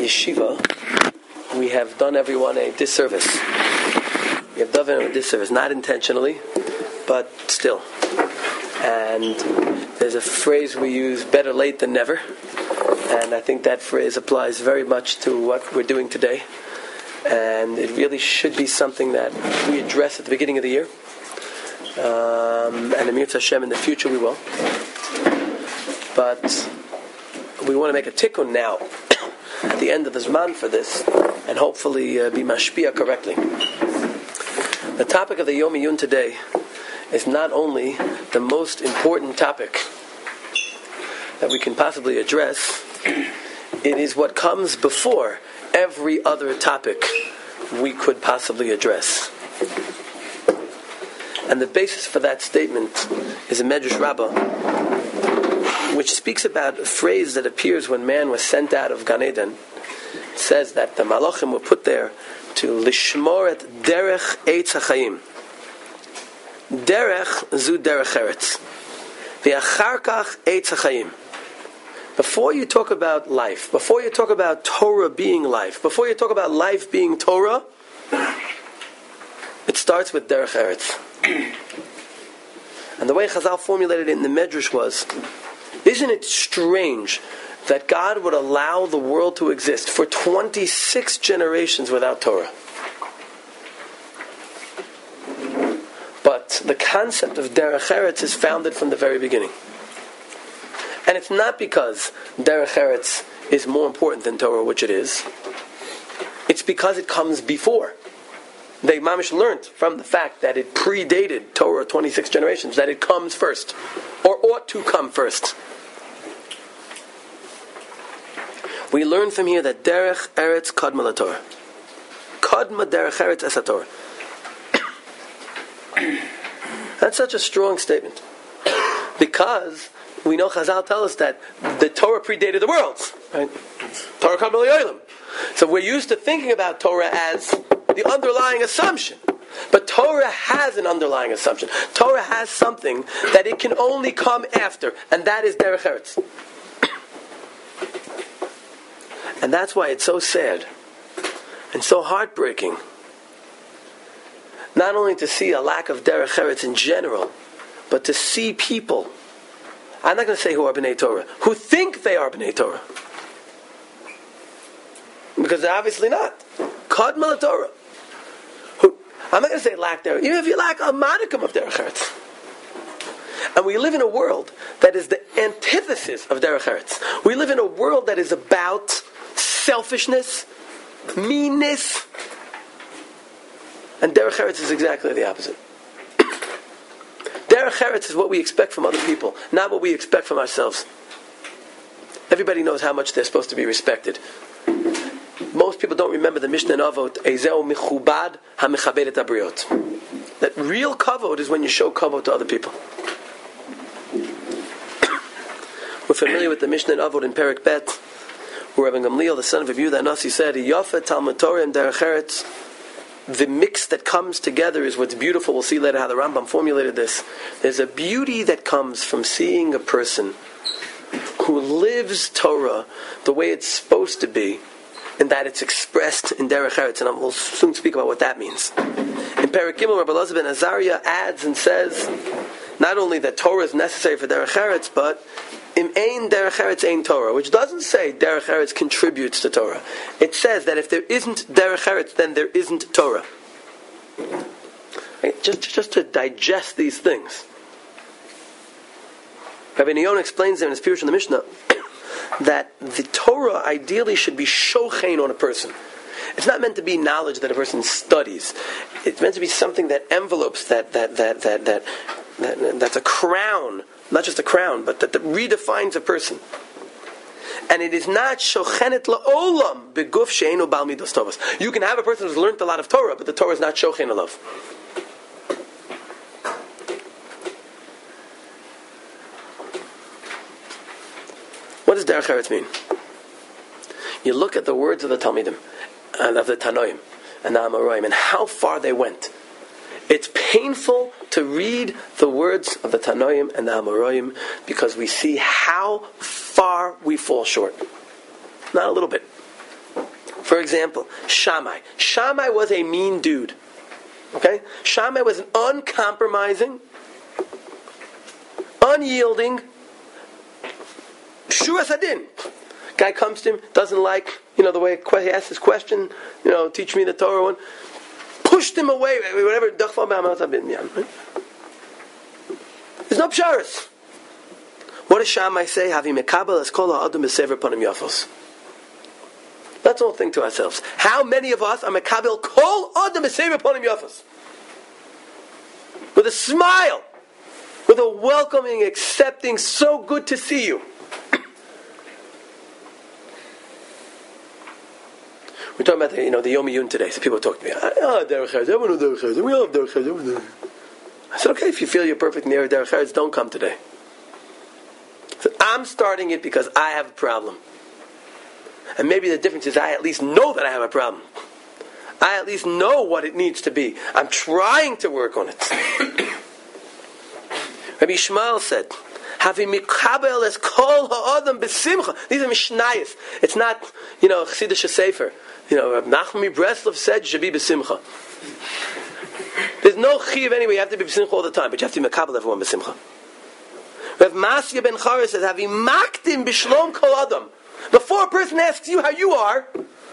yeshiva, we have done everyone a disservice. We have done everyone a disservice, not intentionally, but still. And there's a phrase we use, better late than never. And I think that phrase applies very much to what we're doing today. And it really should be something that we address at the beginning of the year. And Amir Hashem, in the future we will. But we want to make a tikkun now, at the end of the Zman for this, and hopefully be mashpia correctly. The topic of the Yom Iyun today is not only the most important topic that we can possibly address, it is what comes before every other topic we could possibly address. And the basis for that statement is a Medrash Rabbah, which speaks about a phrase that appears when man was sent out of Gan Eden. It says that the Malachim were put there to lishmor et derech eitz hachayim. Derech zu derech eretz. V'achar kach eitz hachayim. Before you talk about life, before you talk about Torah being life, before you talk about life being Torah, it starts with derech eretz. And the way Chazal formulated it in the Medrash was, isn't it strange that God would allow the world to exist for 26 generations without Torah? But the concept of Derech Eretz is founded from the very beginning. And it's not because Derech Eretz is more important than Torah, which it is. It's because it comes before. They mamish learned from the fact that it predated Torah 26 generations, that it comes first, or ought to come first. We learn from here that Derech Eretz Kadma LaTorah. Kadma Derech Eretz Es HaTorah. That's such a strong statement. Because we know Chazal tell us that the Torah predated the worlds. Right? Torah Kadma L'Olam. So we're used to thinking about Torah as the underlying assumption. But Torah has an underlying assumption. Torah has something that it can only come after, and that is Derech Eretz. And that's why it's so sad and so heartbreaking, not only to see a lack of Derech Eretz in general, but to see people, I'm not going to say who are B'nai Torah, who think they are B'nai Torah. Because they're obviously not. Kadma LaTorah. I'm not going to say lack Derech, even if you lack a modicum of Derech Eretz. And we live in a world that is the antithesis of Derech Eretz. We live in a world that is about selfishness, meanness, and Derech Eretz is exactly the opposite. Derech Eretz is what we expect from other people, not what we expect from ourselves. Everybody knows how much they're supposed to be respected. Most people don't remember the Mishnah in Avot, Eizeu Mechubad HaMechabed Et HaBriot. That real kavod is when you show kavod to other people. We're familiar with the Mishnah in Avot in Perek Bet, where Rabbi Gamliel, the son of Yehuda Anasi, said, Yofa Talmud Torah and Derech Eretz. The mix that comes together is what's beautiful. We'll see later how the Rambam formulated this. There's a beauty that comes from seeing a person who lives Torah the way it's supposed to be, in that it's expressed in Derech Eretz, and we'll soon speak about what that means. In Perek Gimel, Rabbi Elazar ben Azariah adds and says, not only that Torah is necessary for Derech Eretz, but Im ein Derech Eretz ein Torah, which doesn't say Derech Eretz contributes to Torah. It says that if there isn't Derech Eretz, then there isn't Torah. Right? Just to digest these things. Rabbi Niyon explains them in his Pirush in the Mishnah that the Torah ideally should be shochein on a person. It's not meant to be knowledge that a person studies. It's meant to be something that envelopes, that's a crown, not just a crown, but that redefines a person. And it is not shochenet la'olam beguf she'einu bal midos tovos. You can have a person who's learned a lot of Torah, but the Torah is not shochein alav. What does Derech Eretz mean? You look at the words of the Talmidim, and of the Tanoim, and the Amoraim, and how far they went. It's painful to read the words of the Tanoim and the Amoraim because we see how far we fall short. Not a little bit. For example, Shammai. Shammai was a mean dude. Okay? Shammai was an uncompromising, unyielding, Shuras Hadin. Guy comes to him, doesn't like, the way he asks his question, teach me the Torah one. Pushed him away, whatever. There's no psharas. What does Shammai say? Havi mekabel es kol ha'adam b'sever panim yafos. Let's all think to ourselves. How many of us are mekabel kol adam b'sever panim yafos? With a smile, with a welcoming, accepting, so good to see you. We're talking about the Yom Yun today. So people talk to me. Derech Eretz. Everyone knows Derech Eretz. We all have Derech Eretz. I said, okay, if you feel you're perfect near Derech Eretz, don't come today. So I'm starting it because I have a problem. And maybe the difference is I at least know that I have a problem. I at least know what it needs to be. I'm trying to work on it. Rabbi Yishmael said, Havi mikabel es kol ha'adam b'simcha. These are Mishnayos. It's not, Chassidish Sefer. Reb Nachman Breslov said you should be b'simcha. There's no chiyuv anyway. You have to be b'simcha all the time, but you have to be makabel everyone b'simcha. Rav Masya ben Chara says, Havi makdim b'shlom kol adam. Before a person asks you how you are,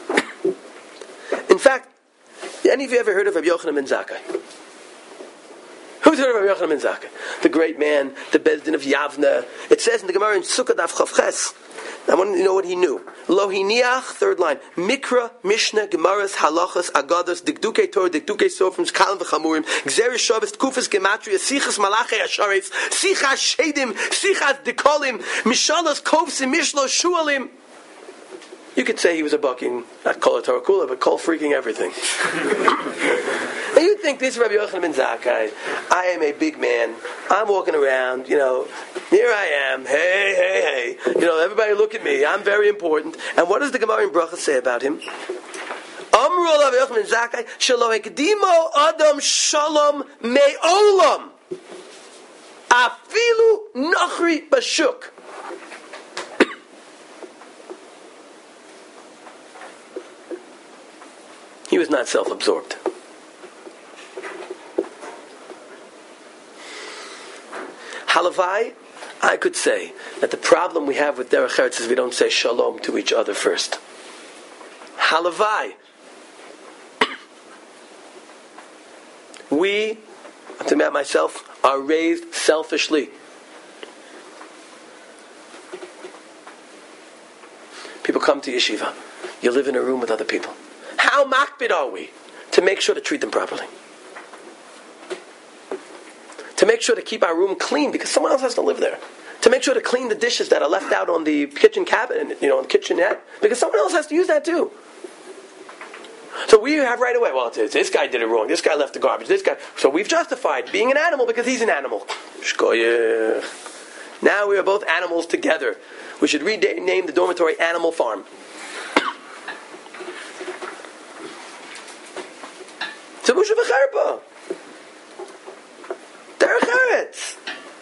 in fact, any of you ever heard of Rabbi Yochanan ben Zakkai? Who's heard of Rabbi Yochanan ben Zakkai? The great man, the Beis Din of Yavna. It says in the Gemara in Sukkot Daf Chav Ches. I want to know what he knew. Lo hiniach, third line. Mikra, Mishnah, Gemaras, Halachas, Agadas, Dikdukei Torah, Dikdukei Sofrim, Kalim v'Chamurim, Gzeres Shabbos, Kufas Gematria, Sichas Malachei Asharetz, Sichas Shedim, Sichas Dikolim, Mishalas Kovsim, Mishlo Shualim. You could say he was a bucking, not Kol Torah Kula, but Kol freaking everything. And you think this is Rabbi Yochanan ben Zakkai. I am a big man. I'm walking around, here I am. Hey. Everybody look at me. I'm very important. And what does the Gemara in Bracha say about him? Amru Rabbi Yochanan ben Zakkai, Shelo hekdimo adam shalom me'olam. Afilu nachri bashuk. He was not self-absorbed. Halavai, I could say that the problem we have with Derech Eretz is we don't say shalom to each other first. Halavai. We, I'm talking about myself, are raised selfishly. People come to yeshiva. You live in a room with other people. How makbid are we to make sure to treat them properly? To make sure to keep our room clean because someone else has to live there. To make sure to clean the dishes that are left out on the kitchen cabinet, on the kitchenette, because someone else has to use that too. So we have right away, well, this guy did it wrong, this guy left the garbage, this guy. So we've justified being an animal because he's an animal. Shkoyach. Now we are both animals together. We should rename the dormitory Animal Farm. So Busha v'Cherpa. Derech Eretz.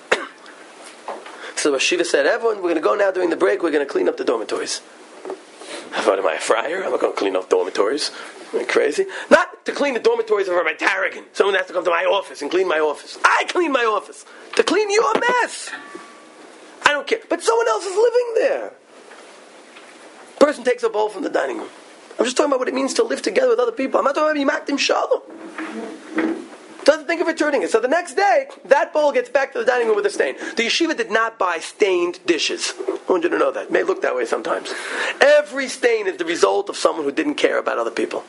So Shiva said, everyone, we're going to go now during the break, we're going to clean up the dormitories. I thought, am I a friar? I'm not going to clean up dormitories. Am I crazy? Not to clean the dormitories of Rabbi Tarragon. Someone has to come to my office and clean my office. I clean my office. To clean your mess. I don't care. But someone else is living there. Person takes a bowl from the dining room. I'm just talking about what it means to live together with other people. I'm not talking about Yimakdim Shalom. Doesn't think of returning it. So the next day, that bowl gets back to the dining room with a stain. The yeshiva did not buy stained dishes. I want you to know that. It may look that way sometimes. Every stain is the result of someone who didn't care about other people.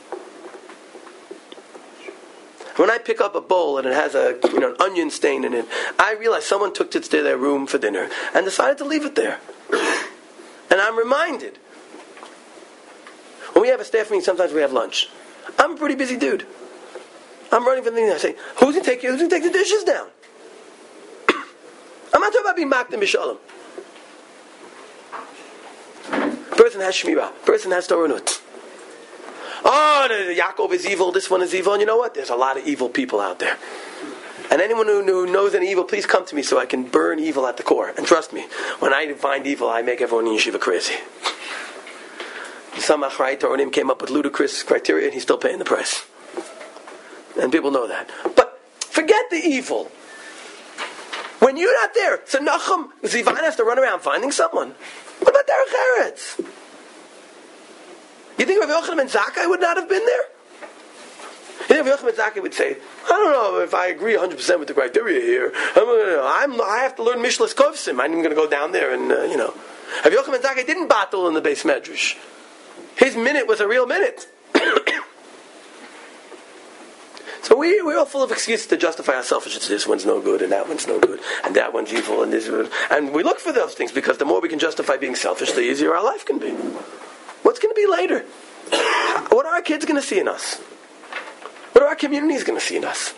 When I pick up a bowl and it has an onion stain in it, I realize someone took it to their room for dinner and decided to leave it there. And I'm reminded. When we have a staff meeting, sometimes we have lunch. I'm a pretty busy dude. I'm running from the thing. I say, who's going to take the dishes down? I'm not talking about being makdim b'shalom. Person has shmirah. Person has toranut. Oh, Yaakov is evil. This one is evil. And you know what? There's a lot of evil people out there. And anyone who knows any evil, please come to me so I can burn evil at the core. And trust me, when I find evil, I make everyone in yeshiva crazy. some Achrei Toronim came up with ludicrous criteria, and he's still paying the price. And people know that. But forget the evil. When you're not there, so Nachum Zivan has to run around finding someone. What about Derech Eretz? You think Rav Yochanan ben Zakkai would not have been there? You think Rav Yochanan ben Zakkai would say, I don't know if I agree 100% with the criteria here. I have to learn Mishlas Kovsim. I'm going to go down there and, Rav Yochanan ben Zakkai didn't battle in the Beis Medrash. His minute was a real minute. So we're all full of excuses to justify our selfishness. This one's no good, and that one's no good, and that one's evil, and this, and we look for those things because the more we can justify being selfish, the easier our life can be. What's going to be later? What are our kids going to see in us? What are our communities going to see in us?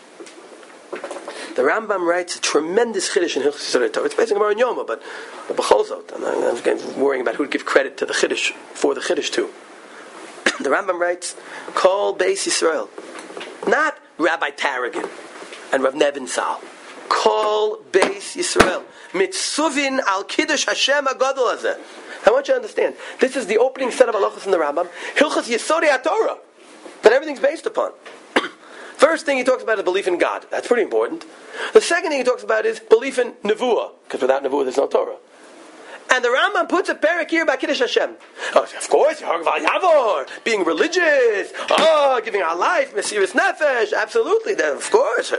The Rambam writes a tremendous chiddush in Hilchos Yisodei Torah. It's based on Gemara and Yoma, but b'chol zot, I'm worrying about who to give credit to the chiddush for the chiddush too. The Rambam writes, "Kol Beis Yisrael." Not Rabbi Taragin and Rav Nebenzahl. Kol Beis Yisrael. Mitzuvin al Kiddush Hashem HaGadol Hazeh. I want you to understand. This is the opening set of halachos in the Rambam. Hilchos Yesodei HaTorah. That everything's based upon. First thing he talks about is belief in God. That's pretty important. The second thing he talks about is belief in Nevuah. Because without Nevuah there's no Torah. And the Rambam puts a parak here about Kiddush Hashem. Oh, of course, being religious, giving our life, Mesiras Nefesh, absolutely, then of course.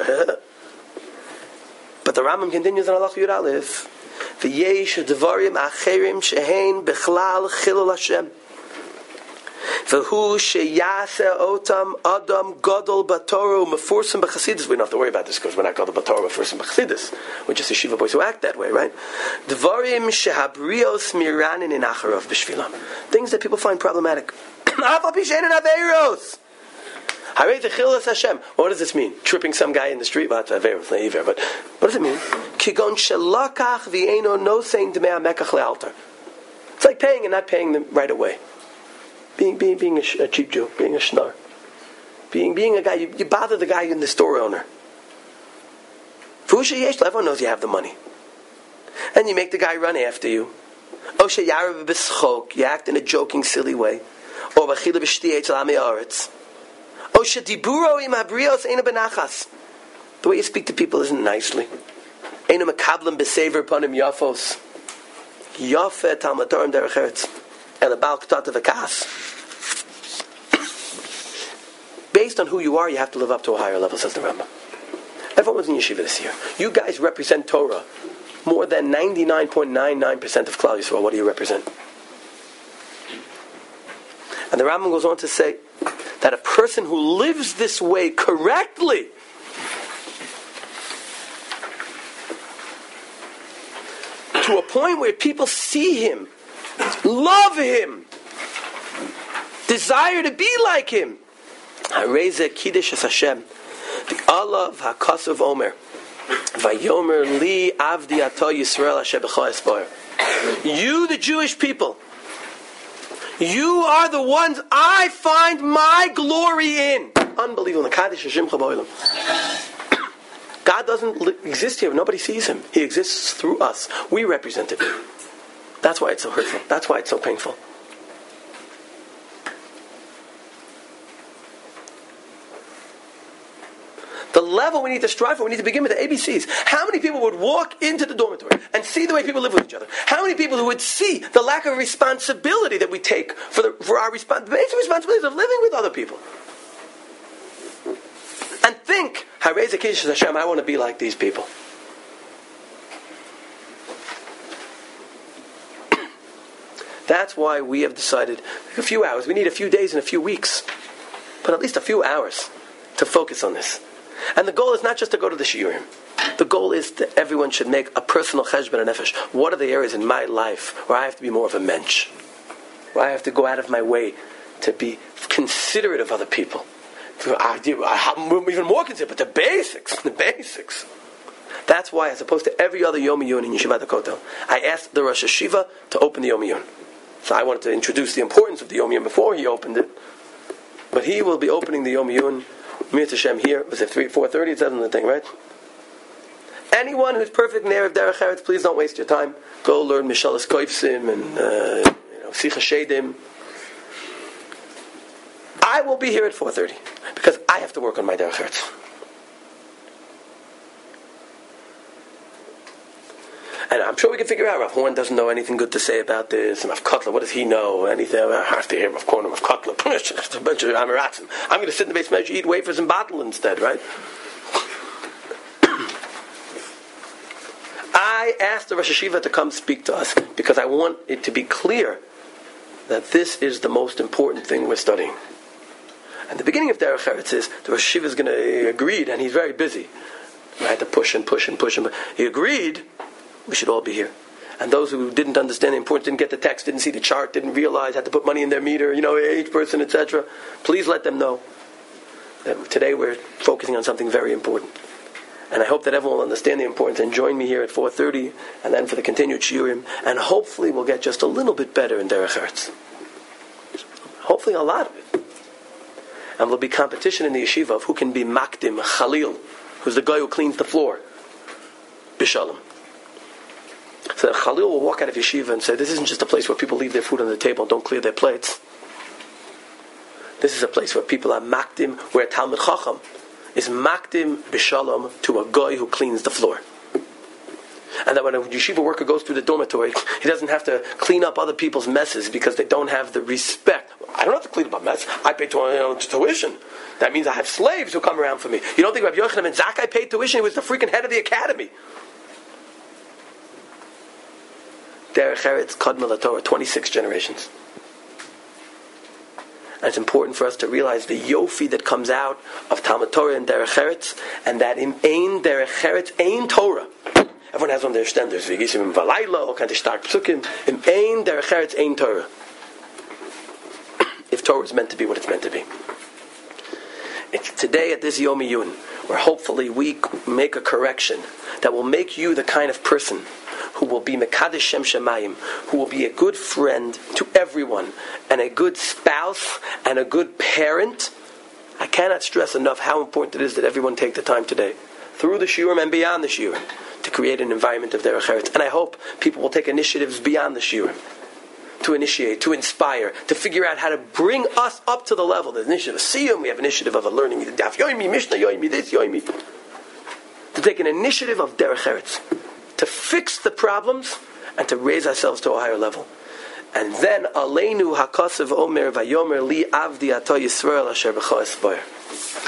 But the Rambam continues in Halach Yud Aleph, V'yesh dvarim acherim shehein bechlal chilul Hashem. V'hu sheyase otam adam gadol b'Torah u'mefursim b'chasidus. We don't have to worry about this because we're not gadol b'Torah, mefursim b'chasidus. We're just yeshiva boys who act that way, right? Dvarim shehabrios miranin in acharov b'shvilam. Things that people find problematic. Afal pishen and aveiros. Harei techilas Hashem. What does this mean? Tripping some guy in the street? Well, that's aveiros, not iver. But what does it mean? Kigon shelakach v'eino no saying d'mei hamekach le'altar. It's like paying and not paying them right away. Being a cheap Jew, being a schnar. Being a guy, you bother the guy in the store owner. Everyone knows you have the money. And you make the guy run after you. You act in a joking, silly way. The way you speak to people isn't nicely. Based on who you are, you have to live up to a higher level, says the Rambam. Everyone was in yeshiva this year. You guys represent Torah more than 99.99% of Klal Yisrael. What do you represent? And the Rambam goes on to say that a person who lives this way correctly to a point where people see him, love him, desire to be like him. Hareze Kiddush Hashem, the Allah of Hakasuv Omer, Vayomer Li Avdi Ato Yisrael Asher B'Chol Espoir. You, the Jewish people, you are the ones I find my glory in. Unbelievable. God doesn't exist here. Nobody sees him. He exists through us. We represent him. That's why it's so hurtful. That's why it's so painful. The level we need to strive for, we need to begin with the ABCs. How many people would walk into the dormitory and see the way people live with each other? How many people who would see the lack of responsibility that we take for our basic responsibilities of living with other people? And think, Harei Kiddush Hashem, I want to be like these people. That's why we have decided a few hours. We need a few days and a few weeks, but at least a few hours to focus on this. And the goal is not just to go to the shiurim. The goal is that everyone should make a personal cheshbon and nefesh. What are the areas in my life where I have to be more of a mensch? Where I have to go out of my way to be considerate of other people? Even more considerate, but the basics. That's why, as opposed to every other Yom Yun in Yeshivat HaKotel, I asked the Rosh Hashiva to open the Yom Yun. So I wanted to introduce the importance of the Yom Yun before he opened it. But he will be opening the Yom Yun, Mir Hashem, here. Was it 4:30? It says on the thing, right? Anyone who's perfect in the area of Derech Eretz, please don't waste your time. Go learn Mishalas Koifsim and Sicha Shedim. I will be here at 4:30 because I have to work on my derech eretz. And I'm sure we can figure out, Rav Horn doesn't know anything good to say about this, and Rav Kotler, what does he know? Anything? I have to hear Rav Korn and Rav Kotler. A bunch of Amaratzim. I'm going to sit in the base measure, eat wafers and bottle instead, right? I asked the Rosh Hashiva to come speak to us because I want it to be clear that this is the most important thing we're studying. And the beginning of Derech Eretz is the Rosh Hashiva is going to agree, and he's very busy. Right, to push and push and push and push. He agreed we should all be here. And those who didn't understand the importance, didn't get the text, didn't see the chart, didn't realize, had to put money in their meter, each person, etc. Please let them know that today we're focusing on something very important. And I hope that everyone will understand the importance and join me here at 4:30, and then for the continued shiurim. And hopefully we'll get just a little bit better in Derech Eretz. Hopefully a lot of it. And there'll be competition in the yeshiva of who can be Makdim, Khalil, who's the guy who cleans the floor. B'shalom. So that Khalil will walk out of yeshiva and say, this isn't just a place where people leave their food on the table and don't clear their plates. This is a place where people are makdim, where Talmud Chacham is makdim b'shalom to a guy who cleans the floor. And that when a yeshiva worker goes through the dormitory, he doesn't have to clean up other people's messes because they don't have the respect. I don't have to clean up my mess. I pay tuition. That means I have slaves who come around for me. You don't think Rabbi Yochanan ben Zakkai paid tuition? He was the freaking head of the academy. Derech Eretz Kadma LaTorah, 26 generations. And it's important for us to realize the yofi that comes out of Talmud Torah and Derech Eretz, and that in Ein Derech Eretz, Ein Torah. Everyone has one of their standards. V'yisim v'layla, all kinds of stark psukim. In Ein Derech Eretz, Ein Torah. If Torah is meant to be what it's meant to be. It's today at this Yom Iyun, where hopefully we make a correction that will make you the kind of person who will be Mekadesh Shem Shemayim, who will be a good friend to everyone, and a good spouse, and a good parent. I cannot stress enough how important it is that everyone take the time today, through the shiurim and beyond the shiurim, to create an environment of Derech Eretz. And I hope people will take initiatives beyond the shiurim, to initiate, to inspire, to figure out how to bring us up to the level. There's an initiative of Siyum, we have an initiative of learning Daf Yomi, Mishnah Yomi, this Yomi. To take an initiative of Derech Eretz, to fix the problems and to raise ourselves to a higher level. And then Aleinu Hakasav Omer Vayomer Li Avdi Ato Yisrael Asher B'cha Espoir.